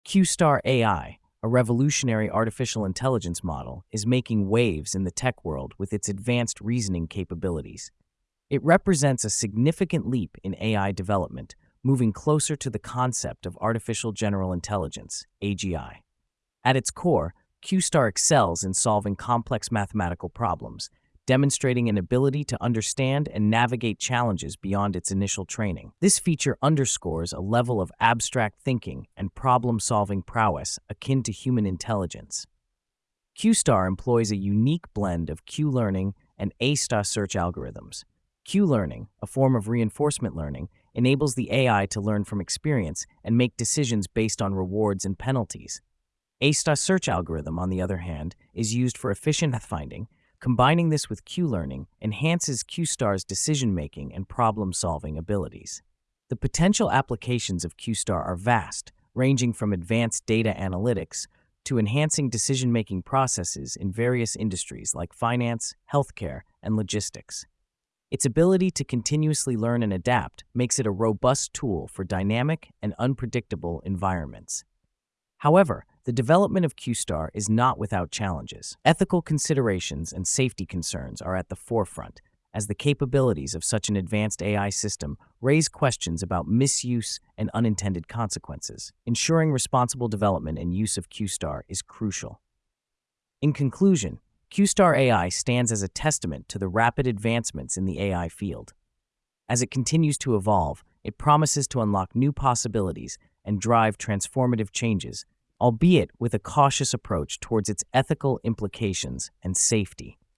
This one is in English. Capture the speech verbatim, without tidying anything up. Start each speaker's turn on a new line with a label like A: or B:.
A: Q-Star A I, a revolutionary artificial intelligence model, is making waves in the tech world with its advanced reasoning capabilities. It represents a significant leap in A I development, moving closer to the concept of artificial general intelligence, A G I. At its core, Q-Star excels in solving complex mathematical problems, demonstrating an ability to understand and navigate challenges beyond its initial training. This feature underscores a level of abstract thinking and problem-solving prowess akin to human intelligence. Q-Star employs a unique blend of Q-learning and A-star search algorithms. Q-learning, a form of reinforcement learning, enables the A I to learn from experience and make decisions based on rewards and penalties. A-star search algorithm, on the other hand, is used for efficient pathfinding. Combining this with Q-learning enhances Q-Star's decision-making and problem-solving abilities. The potential applications of Q-Star are vast, ranging from advanced data analytics to enhancing decision-making processes in various industries like finance, healthcare, and logistics. Its ability to continuously learn and adapt makes it a robust tool for dynamic and unpredictable environments. However, the development of Q-Star is not without challenges. Ethical considerations and safety concerns are at the forefront, as the capabilities of such an advanced A I system raise questions about misuse and unintended consequences. Ensuring responsible development and use of Q-Star is crucial. In conclusion, Q-Star A I stands as a testament to the rapid advancements in the A I field. As it continues to evolve, it promises to unlock new possibilities and drive transformative changes, albeit with a cautious approach towards its ethical implications and safety.